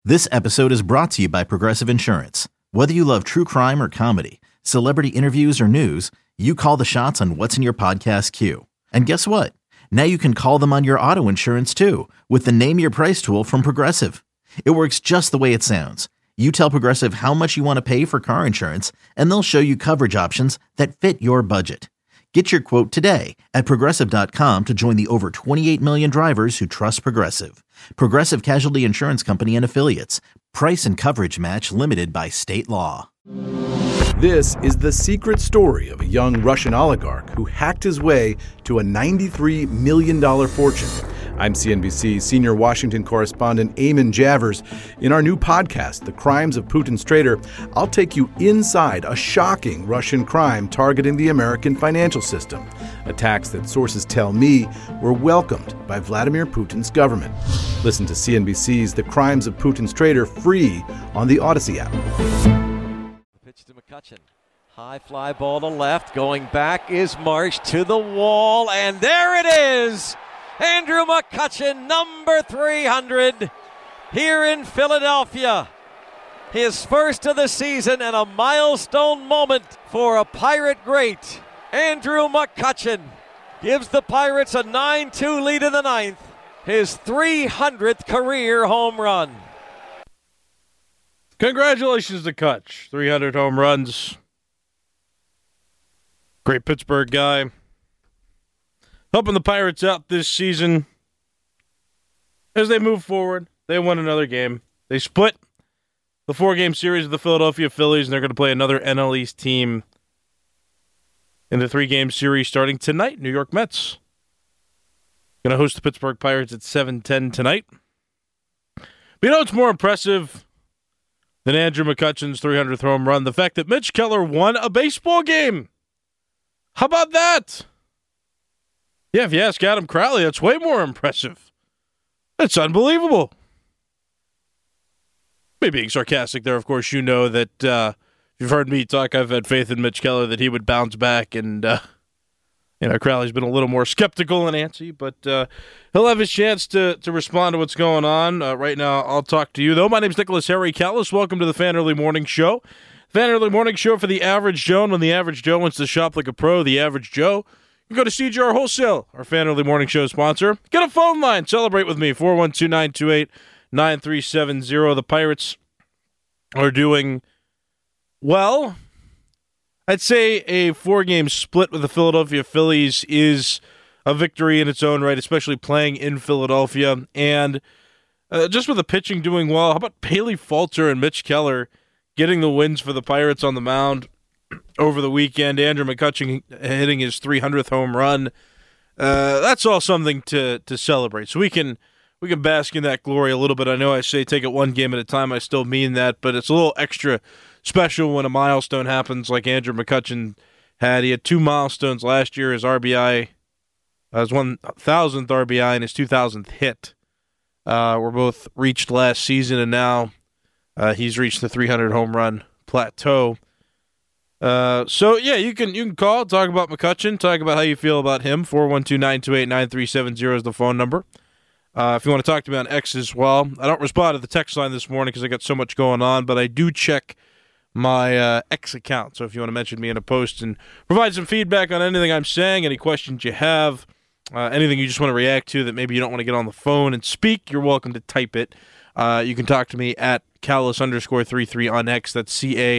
This episode is brought to you by Progressive Insurance. Whether you love true crime or comedy, celebrity interviews or news, you call the shots on what's in your podcast queue. And guess what? Now you can call them on your auto insurance too with the Name Your Price tool from Progressive. It works just the way it sounds. You tell Progressive how much you want to pay for car insurance, and they'll show you coverage options that fit your budget. Get your quote today at Progressive.com to join the over 28 million drivers who trust Progressive. Progressive Casualty Insurance Company and Affiliates. Price and coverage match limited by state law. This is the secret story of a young Russian oligarch who hacked his way to a $93 million fortune. I'm CNBC senior Washington correspondent Eamon Javers. In our new podcast, The Crimes of Putin's Traitor, I'll take you inside a shocking Russian crime targeting the American financial system. Attacks that sources tell me were welcomed by Vladimir Putin's government. Listen to CNBC's The Crimes of Putin's Traitor free on the Odyssey app. Pitch to McCutchen. High fly ball to left. Going back is Marsh to the wall, and there it is! Andrew McCutchen, number 300, here in Philadelphia. His first of the season and a milestone moment for a Pirate great. Andrew McCutchen gives the Pirates a 9-2 lead in the ninth, his 300th career home run. Congratulations to Kutch. 300 home runs. Great Pittsburgh guy. Helping the Pirates out this season as they move forward. They won another game. They split the 4-game series of the Philadelphia Phillies, and they're going to play another NL East team in the 3-game series starting tonight. New York Mets going to host the Pittsburgh Pirates at 7:10 tonight. But you know what's more impressive than Andrew McCutchen's 300th home run? The fact that Mitch Keller won a baseball game. How about that? Yeah, if you ask Adam Crowley, that's way more impressive. That's unbelievable. Maybe being sarcastic there, of course. You know that if you've heard me talk, I've had faith in Mitch Keller that he would bounce back, and Crowley's been a little more skeptical and antsy, but he'll have his chance to respond to what's going on. Right now, I'll talk to you, though. My name's Nicholas Harry Callis. Welcome to the Fan Early Morning Show. Fan Early Morning Show for the average Joe, and when the average Joe wants to shop like a pro, the average Joe, you go to CJR Wholesale, our Fan Early Morning Show sponsor. Get a phone line. Celebrate with me, 412-928-9370. The Pirates are doing well. I'd say a 4-game split with the Philadelphia Phillies is a victory in its own right, especially playing in Philadelphia. And just with the pitching doing well, how about Bailey Falter and Mitch Keller getting the wins for the Pirates on the mound over the weekend? Andrew McCutchen hitting his 300th home run. That's all something to celebrate. So we can bask in that glory a little bit. I know I say take it one game at a time. I still mean that, but it's a little extra special when a milestone happens like Andrew McCutchen had. He had 2 milestones last year. His RBI, his 1,000th RBI and his 2,000th hit were both reached last season, and now he's reached the 300 home run plateau. So yeah, you can call, talk about McCutchen, talk about how you feel about him. 412-928-9370 is the phone number. If you want to talk to me on X as well. I don't respond to the text line this morning because I got so much going on, but I do check my X account. So if you want to mention me in a post and provide some feedback on anything I'm saying, any questions you have, anything you just want to react to that maybe you don't want to get on the phone and speak, you're welcome to type it. You can talk to me at Callis_33 on X. That's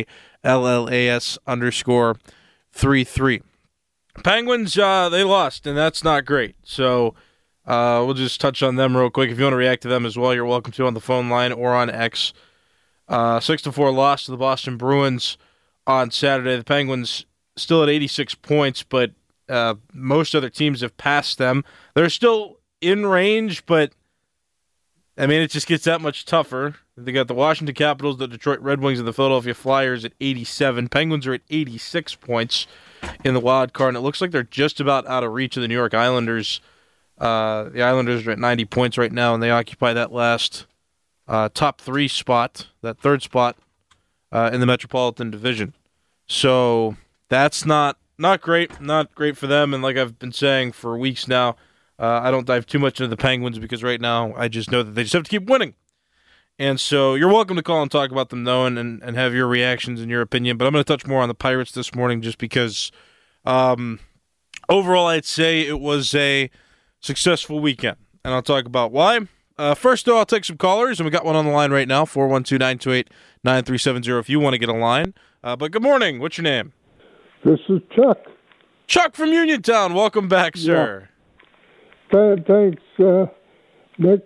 CALLAS_33. Penguins, they lost, and that's not great. So we'll just touch on them real quick. If you want to react to them as well, you're welcome to on the phone line or on X. 6-4 loss to the Boston Bruins on Saturday. The Penguins still at 86 points, but most other teams have passed them. They're still in range, but I mean, it just gets that much tougher. They got the Washington Capitals, the Detroit Red Wings, and the Philadelphia Flyers at 87. Penguins are at 86 points in the wild card, and it looks like they're just about out of reach of the New York Islanders. The Islanders are at 90 points right now, and they occupy that last top 3 spot, that 3rd spot in the Metropolitan Division. So that's not great for them. And like I've been saying for weeks now, I don't dive too much into the Penguins because right now I just know that they just have to keep winning. And so you're welcome to call and talk about them, though, and have your reactions and your opinion. But I'm going to touch more on the Pirates this morning just because overall I'd say it was a successful weekend. And I'll talk about why. First, though, I'll take some callers, and we got one on the line right now, 412-928-9370 if you want to get a line. But good morning. What's your name? This is Chuck. Chuck from Uniontown. Welcome back, sir. Yeah. Thanks, Nick.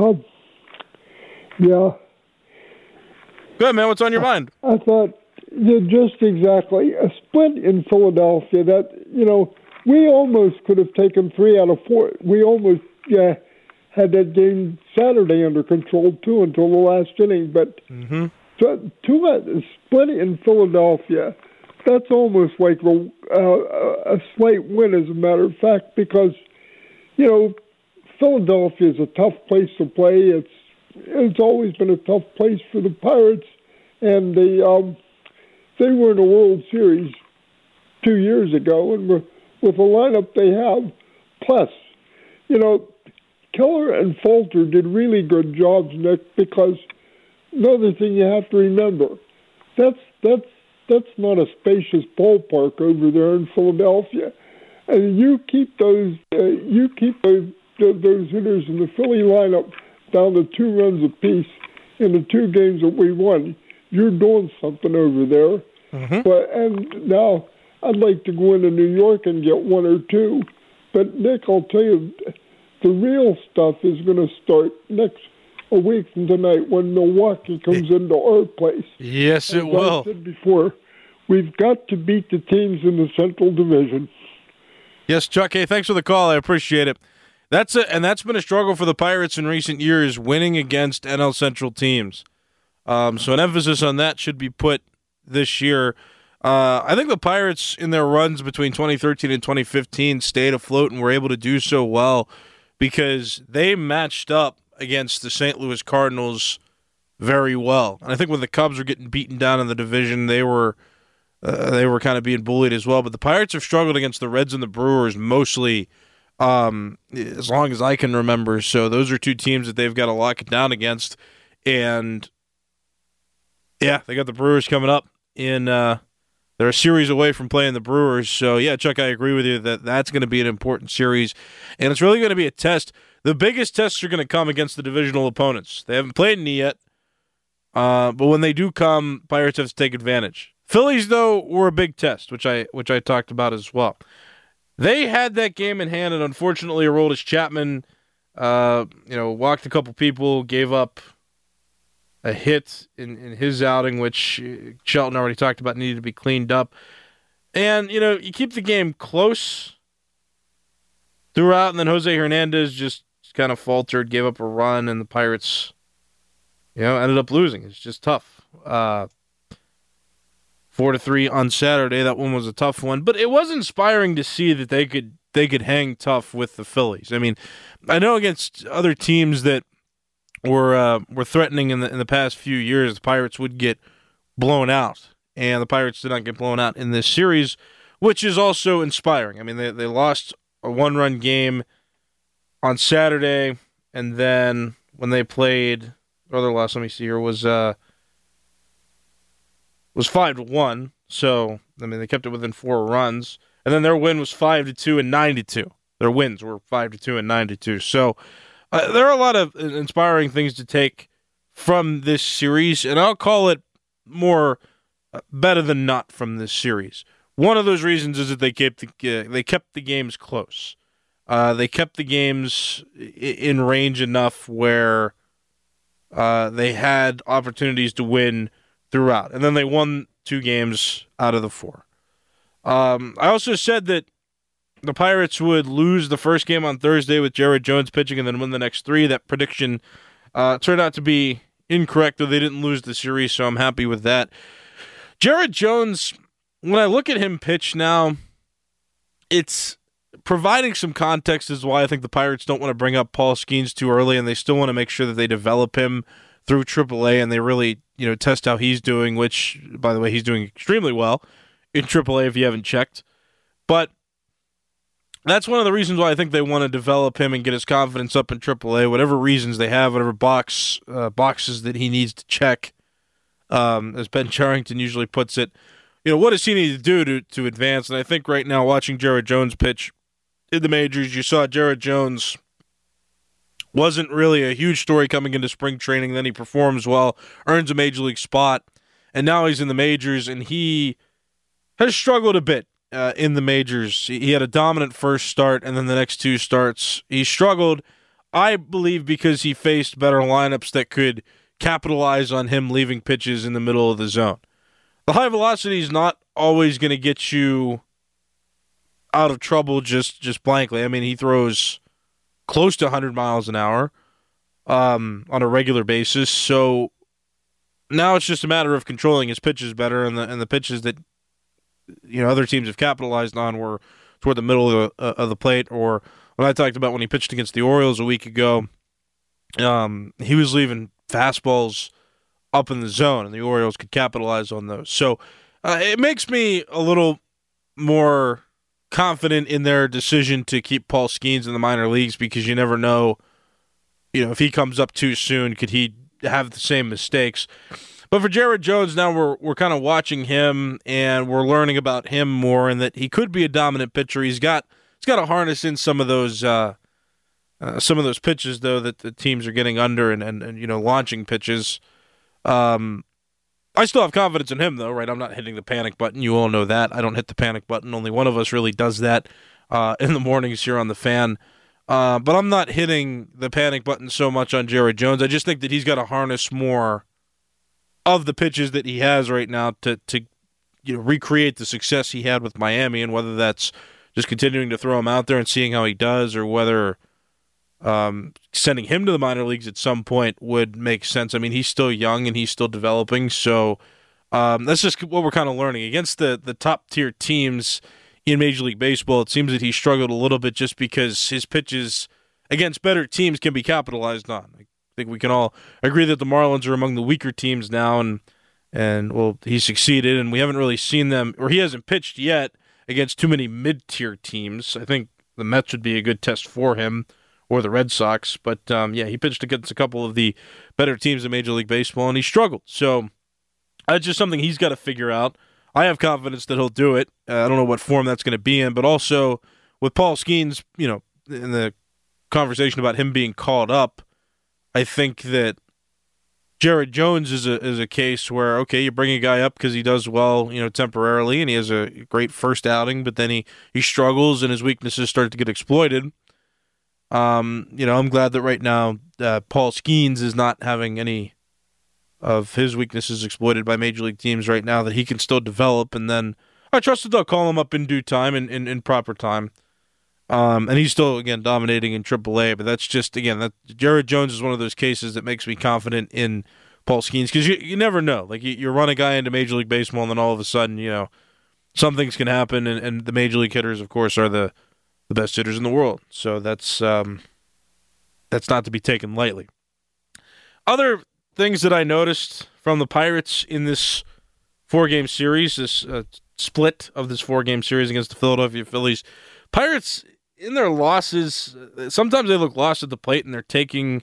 Yeah. Good, man. What's on your mind? I thought, just exactly, a split in Philadelphia that, we almost could have taken 3 out of 4. We almost had that game Saturday under control, too, until the last inning. But split in Philadelphia, that's almost like a slight win, as a matter of fact, because, Philadelphia is a tough place to play. It's always been a tough place for the Pirates, and they were in a World Series 2 years ago, and with the lineup they have, plus, Keller and Falter did really good jobs, Nick, because another thing you have to remember, that's not a spacious ballpark over there in Philadelphia, and you keep those hitters in the Philly lineup down to 2 runs apiece in the 2 games that we won. You're doing something over there. And now I'd like to go into New York and get 1 or 2. But Nick, I'll tell you, the real stuff is going to start a week from tonight when Milwaukee comes into our place. Yes, it will. As I said before, we've got to beat the teams in the Central Division. Yes, Chuck. Hey, thanks for the call. I appreciate it. That's been a struggle for the Pirates in recent years, winning against NL Central teams. So an emphasis on that should be put this year. I think the Pirates, in their runs between 2013 and 2015, stayed afloat and were able to do so well because they matched up against the St. Louis Cardinals very well. And I think when the Cubs were getting beaten down in the division, they were kind of being bullied as well. But the Pirates have struggled against the Reds and the Brewers mostly as long as I can remember. So those are 2 teams that they've got to lock it down against. And, yeah, they got the Brewers coming up in they're a series away from playing the Brewers. So, yeah, Chuck, I agree with you that that's going to be an important series. And it's really going to be a test. The biggest tests are going to come against the divisional opponents. They haven't played any yet. But when they do come, Pirates have to take advantage. Phillies, though, were a big test, which I talked about as well. They had that game in hand, and unfortunately, Aroldis Chapman, walked a couple people, gave up a hit in his outing, which Shelton already talked about needed to be cleaned up. And, you keep the game close throughout, and then Jose Hernandez just kind of faltered, gave up a run, and the Pirates, ended up losing. It's just tough. 4-3 on Saturday. That one was a tough one, but it was inspiring to see that they could hang tough with the Phillies. I mean, I know against other teams that were threatening in the past few years, the Pirates would get blown out, and the Pirates did not get blown out in this series, which is also inspiring. I mean, they lost a 1-run game on Saturday, and then when they played, other loss, let me see here, was 5-1. So, I mean, they kept it within 4 runs. And then their win was 5-2 and 9-2. Their wins were 5-2 and 9-2. So, there are a lot of inspiring things to take from this series, and I'll call it more better than not from this series. One of those reasons is that they kept the games close. They kept the games in range enough where they had opportunities to win throughout. And then they won 2 games out of the 4. I also said that the Pirates would lose the first game on Thursday with Jared Jones pitching and then win the next 3. That prediction turned out to be incorrect, though they didn't lose the series, so I'm happy with that. Jared Jones, when I look at him pitch now, it's providing some context as to why I think the Pirates don't want to bring up Paul Skeens too early, and they still want to make sure that they develop him through AAA and they really, test how he's doing, which, by the way, he's doing extremely well in AAA if you haven't checked. But that's one of the reasons why I think they want to develop him and get his confidence up in AAA, whatever reasons they have, whatever boxes that he needs to check. As Ben Charrington usually puts it, what does he need to do to advance? And I think right now, watching Jared Jones pitch in the majors, you saw Jared Jones wasn't really a huge story coming into spring training. Then he performs well, earns a major league spot, and now he's in the majors, and he has struggled a bit in the majors. He had a dominant first start, and then the next two starts he struggled, I believe, because he faced better lineups that could capitalize on him leaving pitches in the middle of the zone. The high velocity is not always going to get you out of trouble just blankly. I mean, he throws close to 100 miles an hour on a regular basis. So now it's just a matter of controlling his pitches better, and the pitches that other teams have capitalized on were toward the middle of the plate. Or when I talked about when he pitched against the Orioles a week ago, he was leaving fastballs up in the zone, and the Orioles could capitalize on those. So it makes me a little more confident in their decision to keep Paul Skeens in the minor leagues, because you never know, if he comes up too soon, could he have the same mistakes? But for Jared Jones, now we're kind of watching him, and we're learning about him more, and that he could be a dominant pitcher. He's got to harness in some of those pitches though that the teams are getting under, and launching pitches. I still have confidence in him, though, right? I'm not hitting the panic button. You all know that. I don't hit the panic button. Only one of us really does that in the mornings here on The Fan. But I'm not hitting the panic button so much on Jared Jones. I just think that he's got to harness more of the pitches that he has right now to recreate the success he had with Miami, and whether that's just continuing to throw him out there and seeing how he does, or whether sending him to the minor leagues at some point would make sense. I mean, he's still young and he's still developing, so that's just what we're kind of learning. Against the top-tier teams in Major League Baseball, it seems that he struggled a little bit just because his pitches against better teams can be capitalized on. I think we can all agree that the Marlins are among the weaker teams now, and well, he succeeded, and we haven't really seen them, or he hasn't pitched yet against too many mid-tier teams. I think the Mets would be a good test for him, or the Red Sox, but he pitched against a couple of the better teams in Major League Baseball, and he struggled. So that's just something he's got to figure out. I have confidence that he'll do it. I don't know what form that's going to be in, but also with Paul Skeens, in the conversation about him being called up, I think that Jared Jones is a case where, okay, you bring a guy up because he does well, temporarily, and he has a great first outing, but then he struggles and his weaknesses start to get exploited. I'm glad that right now Paul Skeens is not having any of his weaknesses exploited by major league teams right now, that he can still develop, and then I trust that they'll call him up in due time and in proper time. And he's still, again, dominating in AAA, but that's just, again, that Jared Jones is one of those cases that makes me confident in Paul Skeens, because you never know. Like, you run a guy into Major League Baseball, and then all of a sudden, some things can happen, and the Major League hitters, of course, are the best hitters in the world. So that's not to be taken lightly. Other things that I noticed from the Pirates in this 4-game series, this split of this 4-game series against the Philadelphia Phillies, Pirates, in their losses, sometimes they look lost at the plate, and they're taking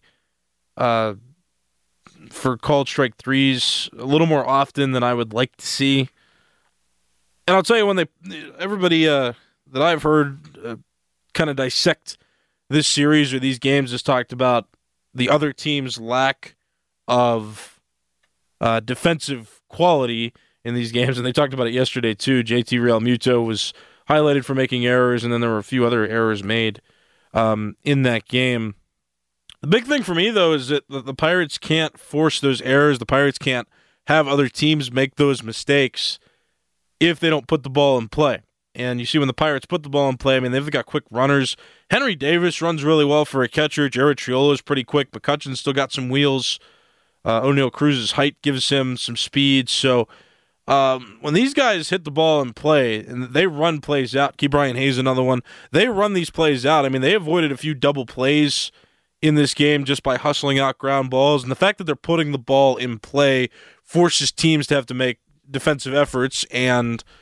for called strike threes a little more often than I would like to see. And I'll tell you, everybody that I've heard kind of dissect this series or these games has talked about the other team's lack of defensive quality in these games, and they talked about it yesterday too. JT Realmuto was highlighted for making errors, and then there were a few other errors made in that game. The big thing for me, though, is that the Pirates can't force those errors. The Pirates can't have other teams make those mistakes if they don't put the ball in play. And you see when the Pirates put the ball in play, I mean, they've got quick runners. Henry Davis runs really well for a catcher. Jared Triolo is pretty quick. McCutcheon's still got some wheels. O'Neal Cruz's height gives him some speed. So when these guys hit the ball in play, and they run plays out, Key Brian Hayes, another one, they run these plays out. I mean, they avoided a few double plays in this game just by hustling out ground balls. And the fact that they're putting the ball in play forces teams to have to make defensive efforts, and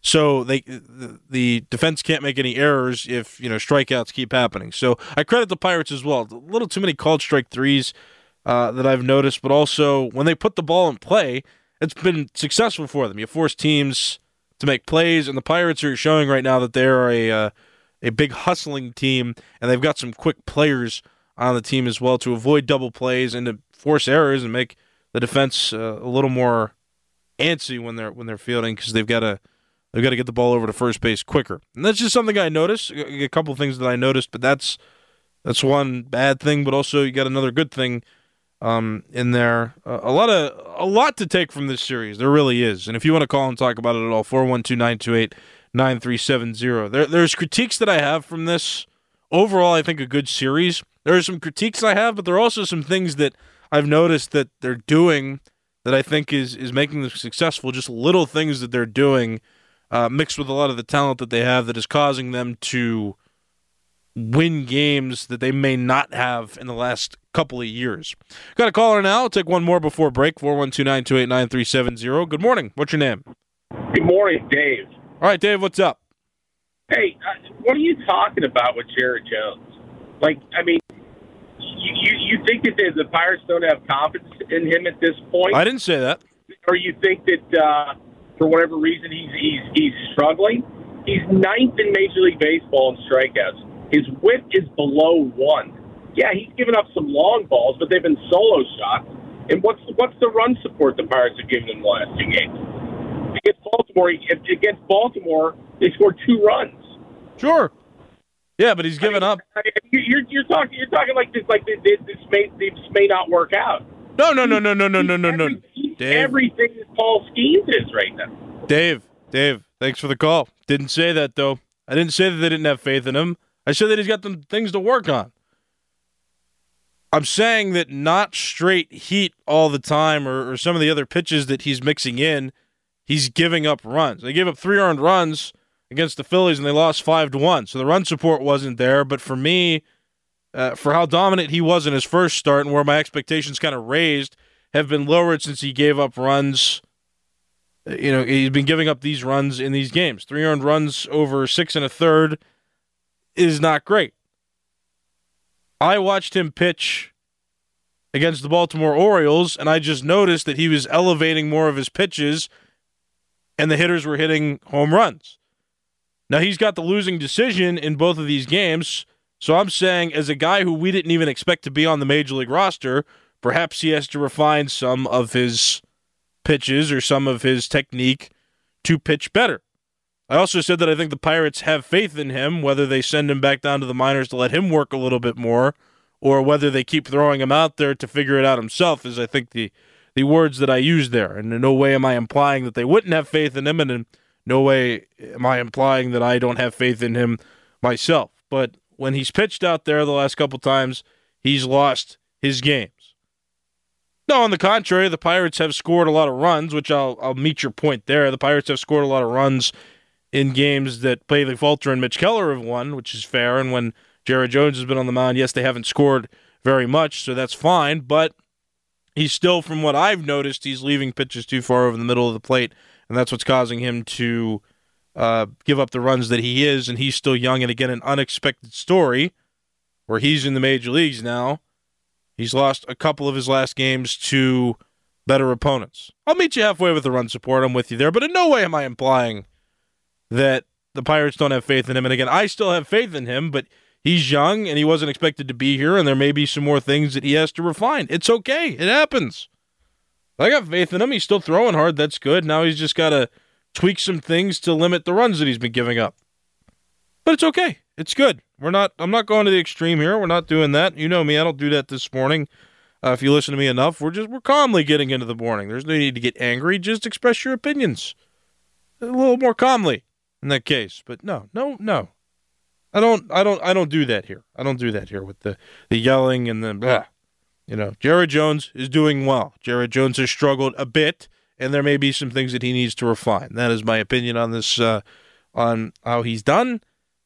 So the defense can't make any errors if strikeouts keep happening. So I credit the Pirates as well. A little too many called strike threes that I've noticed, but also when they put the ball in play, it's been successful for them. You force teams to make plays, and the Pirates are showing right now that they're a big hustling team, and they've got some quick players on the team as well to avoid double plays and to force errors and make the defense a little more antsy when they're fielding, because they've got to get the ball over to first base quicker. And that's just something I noticed. A couple of things that I noticed, but that's one bad thing. But also you got another good thing in there. A lot to take from this series. There really is. And if you want to call and talk about it at all, 412-928-9370. There's critiques that I have from this. Overall, I think a good series. There are some critiques I have, but there are also some things that I've noticed that they're doing that I think is making them successful. Just little things that they're doing mixed with a lot of the talent that they have that is causing them to win games that they may not have in the last couple of years. Got a caller now. I'll take one more before break, 412-928-9370. Good morning. What's your name? Good morning, Dave. All right, Dave, what's up? Hey, what are you talking about with Jared Jones? You think that the Pirates don't have confidence in him at this point? I didn't say that. Or you think that for whatever reason he's struggling? He's ninth in Major League Baseball in strikeouts. His whip is below 1. Yeah, he's given up some long balls, but they've been solo shots. And what's the run support the Pirates have given him the last 2 games? Against Baltimore, they scored 2 runs. Sure. Yeah, but he's given up. You're talking like this may not work out. No. Dave. Everything that Paul Skeens is right now. Dave, thanks for the call. Didn't say that, though. I didn't say that they didn't have faith in him. I said that he's got some things to work on. I'm saying that not straight heat all the time or some of the other pitches that he's mixing in, he's giving up runs. They gave up 3 earned runs against the Phillies, and they lost 5-1. So the run support wasn't there. But for me, for how dominant he was in his first start and where my expectations kind of raised have been lowered since he gave up runs. He's been giving up these runs in these games. 3 earned runs over 6 1/3 is not great. I watched him pitch against the Baltimore Orioles, and I just noticed that he was elevating more of his pitches, and the hitters were hitting home runs. Now, he's got the losing decision in both of these games, so I'm saying as a guy who we didn't even expect to be on the Major League roster, perhaps he has to refine some of his pitches or some of his technique to pitch better. I also said that I think the Pirates have faith in him, whether they send him back down to the minors to let him work a little bit more, or whether they keep throwing him out there to figure it out himself, is I think the words that I used there. And in no way am I implying that they wouldn't have faith in him, and in no way am I implying that I don't have faith in him myself. But when he's pitched out there the last couple times, he's lost his games. No, on the contrary, the Pirates have scored a lot of runs, which I'll meet your point there. The Pirates have scored a lot of runs in games that Bailey Falter and Mitch Keller have won, which is fair. And when Jared Jones has been on the mound, yes, they haven't scored very much, so that's fine. But he's still, from what I've noticed, he's leaving pitches too far over the middle of the plate, and that's what's causing him to give up the runs that he is. And he's still young, and again, an unexpected story where he's in the major leagues now. He's lost a couple of his last games to better opponents. I'll meet you halfway with the run support. I'm with you there, but in no way am I implying that the Pirates don't have faith in him. And again, I still have faith in him, but he's young and he wasn't expected to be here, and there may be some more things that he has to refine. It's okay. It happens. I got faith in him. He's still throwing hard. That's good. Now he's just got to tweak some things to limit the runs that he's been giving up. But it's okay. It's good. I'm not going to the extreme here. We're not doing that. You know me. I don't do that this morning. If you listen to me enough, we're calmly getting into the morning. There's no need to get angry. Just express your opinions a little more calmly in that case. But no. I don't do that here. I don't do that here with the yelling and the blah. Jared Jones is doing well. Jared Jones has struggled a bit, and there may be some things that he needs to refine. That is my opinion on this, on how he's done.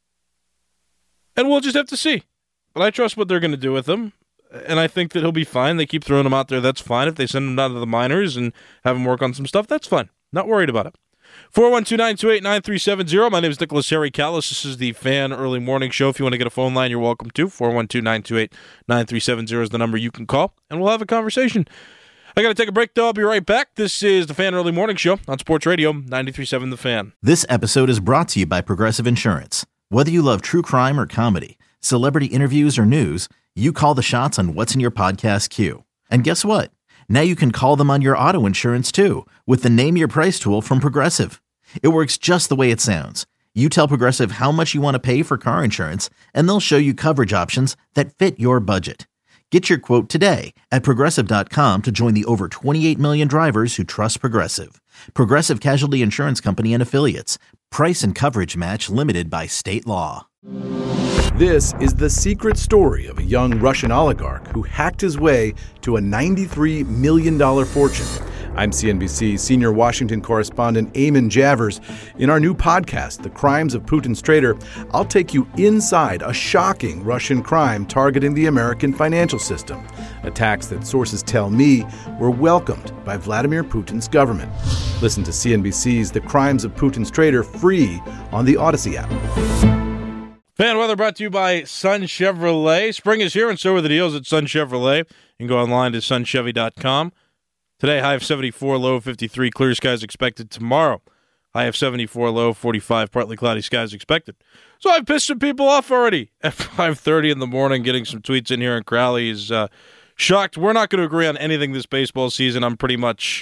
And we'll just have to see. But I trust what they're going to do with him, and I think that he'll be fine. They keep throwing him out there. That's fine. If they send him down to the minors and have him work on some stuff, that's fine. Not worried about it. 412-928-9370. My name is Nicholas Harry Callis. This is the Fan Early Morning Show. If you want to get a phone line, you're welcome to. 412-928-9370 is the number you can call, and we'll have a conversation. I got to take a break, though. I'll be right back. This is the Fan Early Morning Show on Sports Radio 93.7 The Fan. This episode is brought to you by Progressive Insurance. Whether you love true crime or comedy, celebrity interviews or news, you call the shots on what's in your podcast queue. And guess what? Now you can call them on your auto insurance, too, with the Name Your Price tool from Progressive. It works just the way it sounds. You tell Progressive how much you want to pay for car insurance, and they'll show you coverage options that fit your budget. Get your quote today at Progressive.com to join the over 28 million drivers who trust Progressive. Progressive Casualty Insurance Company and Affiliates. Price and coverage match limited by state law. This is the secret story of a young Russian oligarch who hacked his way to a $93 million fortune. I'm CNBC senior Washington correspondent Eamon Javers. In our new podcast, The Crimes of Putin's Traitor, I'll take you inside a shocking Russian crime targeting the American financial system. Attacks that sources tell me were welcomed by Vladimir Putin's government. Listen to CNBC's The Crimes of Putin's Traitor free on the Odyssey app. Fan weather brought to you by Sun Chevrolet. Spring is here, and so are the deals at Sun Chevrolet. You can go online to sunchevy.com. Today, high of 74, low of 53. Clear skies expected tomorrow. High of 74, low of 45. Partly cloudy skies expected. So I've pissed some people off already at 5:30 in the morning, getting some tweets in here, and Crowley is shocked. We're not going to agree on anything this baseball season. I'm pretty much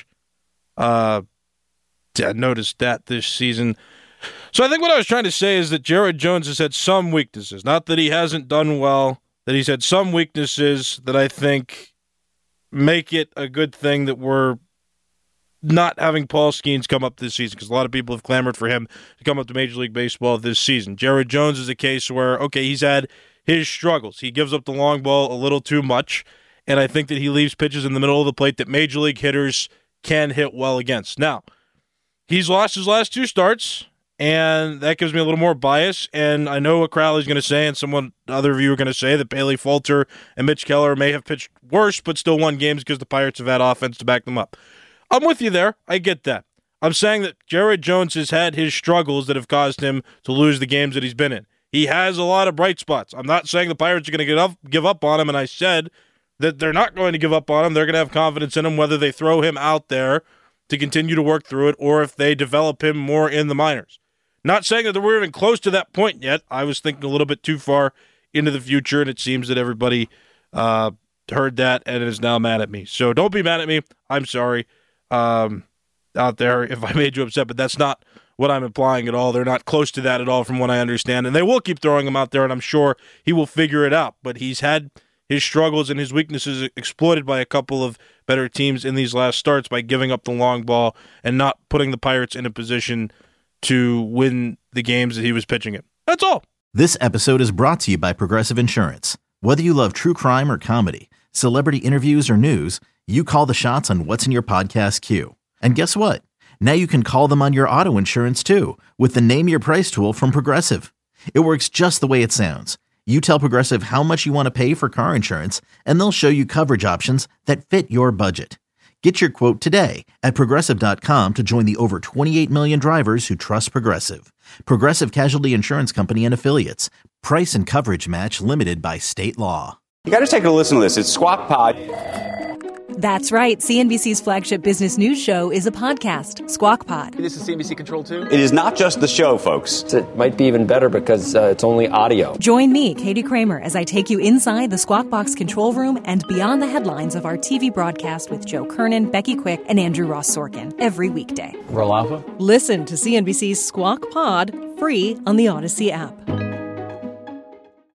noticed that this season. So I think what I was trying to say is that Jared Jones has had some weaknesses. Not that he hasn't done well, that he's had some weaknesses that I think make it a good thing that we're not having Paul Skeens come up this season, because a lot of people have clamored for him to come up to Major League Baseball this season. Jared Jones is a case where, okay, he's had his struggles. He gives up the long ball a little too much, and I think that he leaves pitches in the middle of the plate that Major League hitters can hit well against. Now, he's lost his last two starts, and that gives me a little more bias, and I know what Crowley's going to say, and other of you are going to say that Bailey Falter and Mitch Keller may have pitched worse, but still won games because the Pirates have had offense to back them up. I'm with you there. I get that. I'm saying that Jared Jones has had his struggles that have caused him to lose the games that he's been in. He has a lot of bright spots. I'm not saying the Pirates are going to give up on him, and I said that they're not going to give up on him. They're going to have confidence in him, whether they throw him out there to continue to work through it or if they develop him more in the minors. Not saying that we're even close to that point yet. I was thinking a little bit too far into the future, and it seems that everybody heard that and is now mad at me. So don't be mad at me. I'm sorry out there if I made you upset, but that's not what I'm implying at all. They're not close to that at all from what I understand, and they will keep throwing him out there, and I'm sure he will figure it out. But he's had his struggles and his weaknesses exploited by a couple of better teams in these last starts by giving up the long ball and not putting the Pirates in a position to win the games that he was pitching in. That's all. This episode is brought to you by Progressive Insurance. Whether you love true crime or comedy, celebrity interviews or news, you call the shots on what's in your podcast queue. And guess what? Now you can call them on your auto insurance, too, with the Name Your Price tool from Progressive. It works just the way it sounds. You tell Progressive how much you want to pay for car insurance, and they'll show you coverage options that fit your budget. Get your quote today at Progressive.com to join the over 28 million drivers who trust Progressive. Progressive Casualty Insurance Company and Affiliates. Price and coverage match limited by state law. You got to take a listen to this. It's Squawk Pod. That's right. CNBC's flagship business news show is a podcast, Squawk Pod. This is CNBC Control 2? It is not just the show, folks. It might be even better because it's only audio. Join me, Katie Kramer, as I take you inside the Squawk Box control room and beyond the headlines of our TV broadcast with Joe Kernan, Becky Quick, and Andrew Ross Sorkin every weekday. Roll Alpha? Listen to CNBC's Squawk Pod free on the Odyssey app.